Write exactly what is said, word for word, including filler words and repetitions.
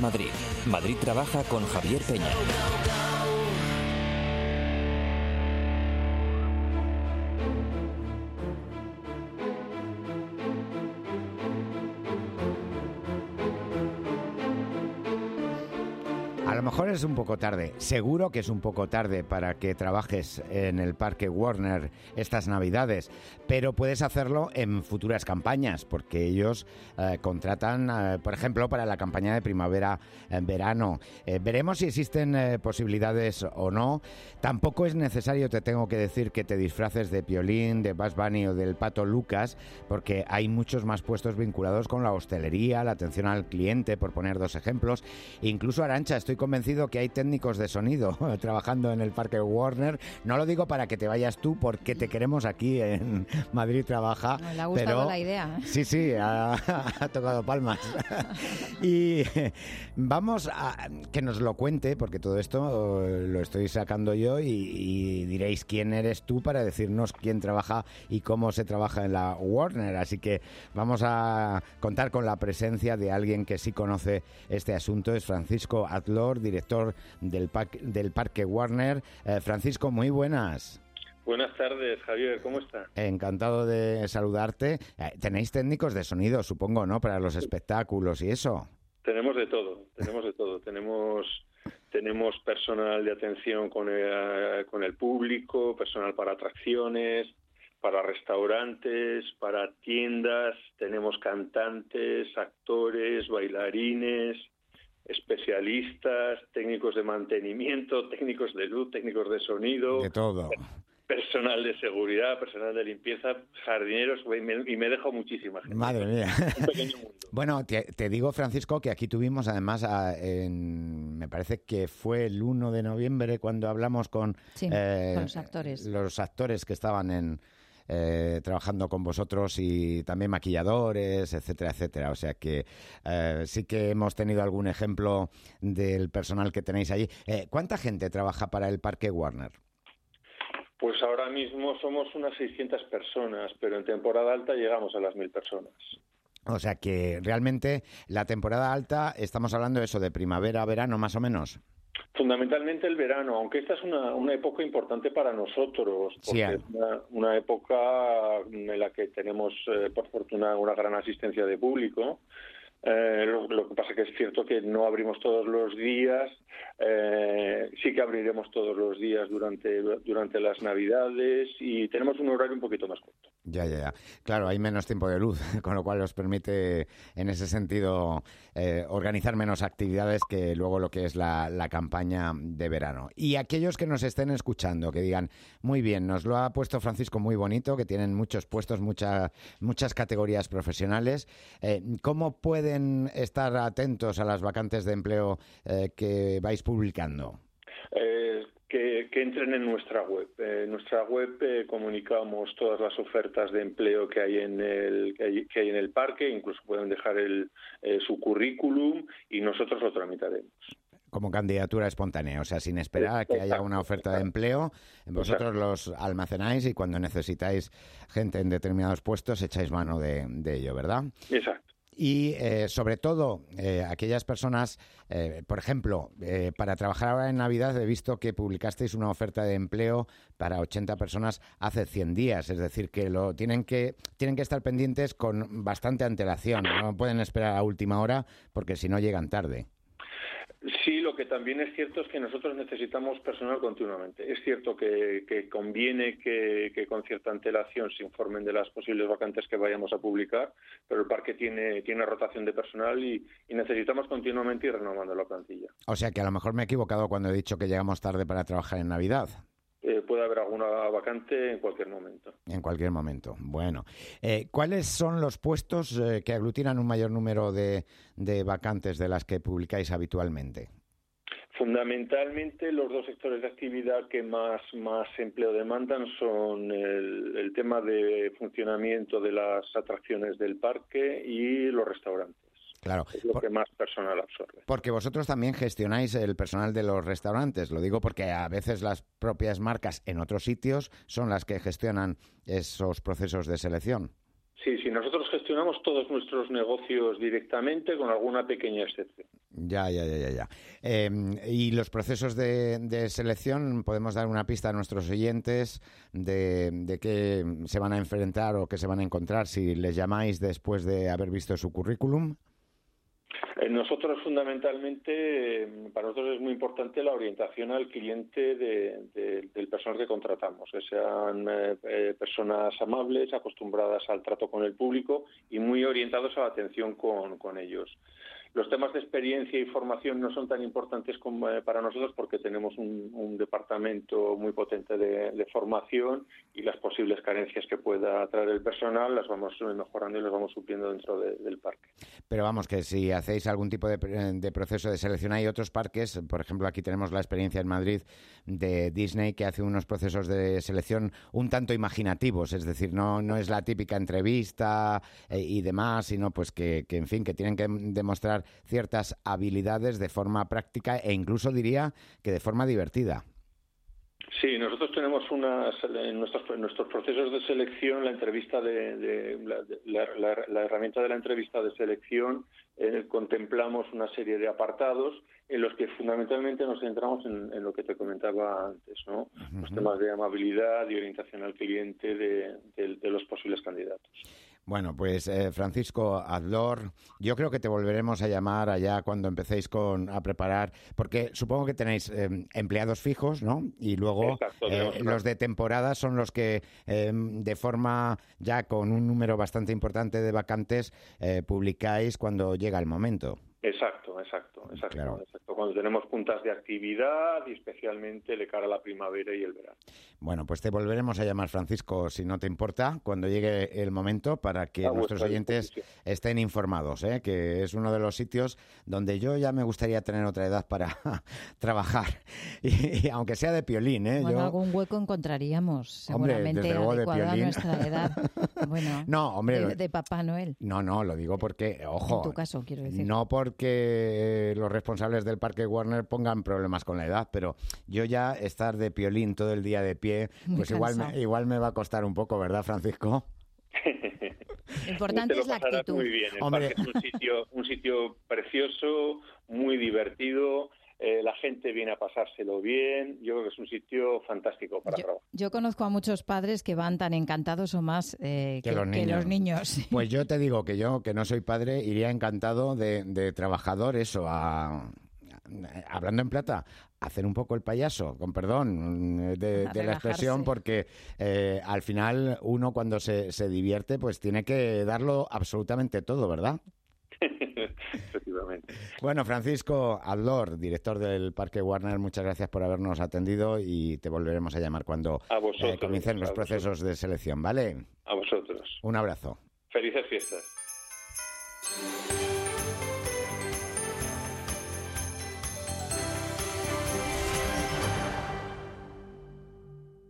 Madrid. Madrid Trabaja con Javier Peña. A lo mejor es un poco tarde, seguro que es un poco tarde para que trabajes en el Parque Warner estas Navidades, pero puedes hacerlo en futuras campañas, porque ellos eh, contratan, eh, por ejemplo, para la campaña de primavera-verano. Eh, veremos si existen eh, posibilidades o no. Tampoco es necesario, te tengo que decir, que te disfraces de Piolín, de Bugs Bunny o del Pato Lucas, porque hay muchos más puestos vinculados con la hostelería, la atención al cliente, por poner dos ejemplos. Incluso, Arantxa, estoy convencido que hay técnicos de sonido trabajando en el Parque Warner. No lo digo para que te vayas tú, porque te queremos aquí en Madrid Trabaja. Me ha gustado pero... la idea. Sí, sí, ha, ha tocado palmas. Y vamos a que nos lo cuente, porque todo esto lo estoy sacando yo y, y diréis quién eres tú para decirnos quién trabaja y cómo se trabaja en la Warner. Así que vamos a contar con la presencia de alguien que sí conoce este asunto. Es Francisco Atlor, director del, parque, del Parque Warner. Eh, Francisco, muy buenas. Buenas tardes, Javier, ¿cómo está? Encantado de saludarte. Eh, tenéis técnicos de sonido, supongo, ¿no?, para los espectáculos y eso. Tenemos de todo, tenemos de todo. Tenemos tenemos personal de atención con el, con el público, personal para atracciones, para restaurantes, para tiendas. Tenemos cantantes, actores, bailarines, especialistas, técnicos de mantenimiento, técnicos de luz, técnicos de sonido. De todo. Personal de seguridad, personal de limpieza, jardineros, y me, y me dejo muchísima gente. Madre mía. Un pequeño mundo. Bueno, te, te digo, Francisco, que aquí tuvimos además, a, en, me parece que fue el uno de noviembre cuando hablamos con, sí, eh, con los actores. los actores que estaban en eh, trabajando con vosotros y también maquilladores, etcétera, etcétera. O sea que eh, sí que hemos tenido algún ejemplo del personal que tenéis allí. Eh, ¿Cuánta gente trabaja para el Parque Warner? Pues ahora mismo somos unas seiscientas personas, pero en temporada alta llegamos a las mil personas. O sea que realmente la temporada alta, estamos hablando de eso, de primavera, verano, más o menos. Fundamentalmente el verano, aunque esta es una, una época importante para nosotros, porque sí, es una, una época en la que tenemos, eh, por fortuna, una gran asistencia de público. Eh, lo, lo que pasa es que es cierto que no abrimos todos los días, eh, sí que abriremos todos los días durante, durante las Navidades y tenemos un horario un poquito más corto. Ya, ya, ya. Claro, hay menos tiempo de luz, con lo cual os permite, en ese sentido, eh, organizar menos actividades que luego lo que es la, la campaña de verano. Y aquellos que nos estén escuchando, que digan, muy bien, nos lo ha puesto Francisco muy bonito, que tienen muchos puestos, mucha, muchas categorías profesionales, eh, ¿cómo pueden estar atentos a las vacantes de empleo eh, que vais publicando? Eh, que, que entren en nuestra web. En nuestra web eh, comunicamos todas las ofertas de empleo que hay en el que hay, que hay en el parque, incluso pueden dejar el, eh, su currículum y nosotros lo tramitaremos. Como candidatura espontánea, o sea, sin esperar a que haya una oferta de empleo, vosotros los almacenáis y cuando necesitáis gente en determinados puestos echáis mano de, de ello, ¿verdad? Exacto. Y eh, sobre todo, eh, aquellas personas, eh, por ejemplo, eh, para trabajar ahora en Navidad he visto que publicasteis una oferta de empleo para ochenta personas hace cien días, es decir, que lo tienen que tienen que estar pendientes con bastante antelación, no pueden esperar a última hora porque si no llegan tarde. Sí, lo que también es cierto es que nosotros necesitamos personal continuamente. Es cierto que, que conviene que, que con cierta antelación se informen de las posibles vacantes que vayamos a publicar, pero el parque tiene, tiene rotación de personal y, y necesitamos continuamente ir renovando la plantilla. O sea que a lo mejor me he equivocado cuando he dicho que llegamos tarde para trabajar en Navidad. Eh, puede haber alguna vacante en cualquier momento. En cualquier momento. Bueno, eh, ¿cuáles son los puestos eh, que aglutinan un mayor número de, de vacantes de las que publicáis habitualmente? Fundamentalmente los dos sectores de actividad que más, más empleo demandan son el, el tema de funcionamiento de las atracciones del parque y los restaurantes. Claro, es lo por, que más personal absorbe. Porque vosotros también gestionáis el personal de los restaurantes. Lo digo porque a veces las propias marcas en otros sitios son las que gestionan esos procesos de selección. Sí, sí, nosotros gestionamos todos nuestros negocios directamente, con alguna pequeña excepción. Ya, ya, ya, ya. ya. Eh, y los procesos de, de selección, ¿podemos dar una pista a nuestros oyentes de, de qué se van a enfrentar o qué se van a encontrar si les llamáis después de haber visto su currículum? Nosotros fundamentalmente, para nosotros es muy importante la orientación al cliente de, de, del personal que contratamos, que sean eh, personas amables, acostumbradas al trato con el público y muy orientados a la atención con, con ellos. Los temas de experiencia y formación no son tan importantes como, eh, para nosotros porque tenemos un, un departamento muy potente de, de formación y las posibles carencias que pueda traer el personal las vamos mejorando y las vamos supliendo dentro de, del parque. Pero vamos, que si hacéis algún tipo de, de proceso de selección, hay otros parques, por ejemplo, aquí tenemos la experiencia en Madrid de Disney que hace unos procesos de selección un tanto imaginativos, es decir, no, no es la típica entrevista eh, y demás, sino pues que, que, en fin, que tienen que demostrar ciertas habilidades de forma práctica e incluso diría que de forma divertida. Sí, nosotros tenemos unas, en nuestros, en nuestros procesos de selección, la entrevista de, de, la, de la, la, la herramienta de la entrevista de selección, eh, contemplamos una serie de apartados en los que fundamentalmente nos centramos en, en lo que te comentaba antes, ¿no? Uh-huh. Los temas de amabilidad y orientación al cliente de, de, de los posibles candidatos. Bueno, pues eh, Francisco Adlor, yo creo que te volveremos a llamar allá cuando empecéis con a preparar, porque supongo que tenéis eh, empleados fijos, ¿no? Y luego Exacto, eh, los de temporada son los que eh, de forma ya con un número bastante importante de vacantes eh, publicáis cuando llega el momento. Exacto, exacto, exacto, claro. exacto. Cuando tenemos puntas de actividad y especialmente de cara a la primavera y el verano. Bueno, pues te volveremos a llamar, Francisco, si no te importa, cuando llegue el momento para que a nuestros oyentes estén informados, ¿eh? Que es uno de los sitios donde yo ya me gustaría tener otra edad para trabajar, y, y aunque sea de piolín, ¿eh? Bueno, yo... algún hueco encontraríamos, seguramente hombre, adecuado a nuestra edad. Bueno, no, hombre, de, de Papá Noel. No, no, lo digo porque, ojo, en tu caso, quiero decir. No porque los responsables del Parque Warner pongan problemas con la edad, pero yo ya estar de piolín todo el día de pie, Muy pues igual me, igual me va a costar un poco, ¿verdad, Francisco? Lo importante es la actitud. Muy bien. El Hombre. parque es un sitio, un sitio precioso, muy divertido. Eh, la gente viene a pasárselo bien. Yo creo que es un sitio fantástico para yo, trabajar. Yo conozco a muchos padres que van tan encantados o más eh, que, que, los que los niños. Pues yo te digo que yo, que no soy padre, iría encantado de, de trabajador eso, a, hablando en plata, hacer un poco el payaso, con perdón de, de la expresión, porque eh, al final uno cuando se, se divierte pues tiene que darlo absolutamente todo, ¿verdad? Efectivamente. Bueno, Francisco Adlor, director del Parque Warner, muchas gracias por habernos atendido y te volveremos a llamar cuando a vosotros, eh, comiencen los procesos de selección, ¿vale? A vosotros. Un abrazo. Felices fiestas.